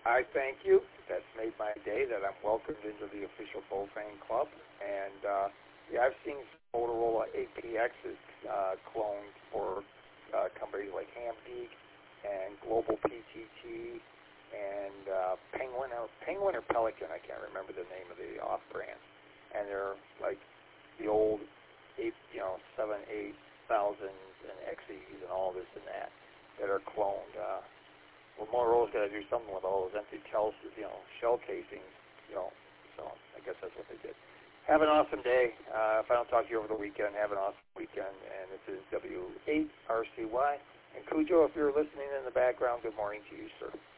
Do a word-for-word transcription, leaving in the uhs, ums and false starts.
I thank you. That's made my day that I'm welcomed into the official Bofang Club. And, uh, yeah, I've seen Motorola A P Xs uh, cloned for uh, companies like Hampeak and Global P T T and uh, Penguin, or Penguin or Pelican, I can't remember the name of the off-brand. And they're like the old, eight, you know, seven, eight thousand and X Es and all this and that that are cloned. Uh, well, Motorola's got to do something with all those empty shell, you know, shell casings, you know. So I guess that's what they did. Have an awesome day. Uh, if I don't talk to you over the weekend, have an awesome weekend. And this is W eight R C Y. And Cujo, if you're listening in the background, good morning to you, sir.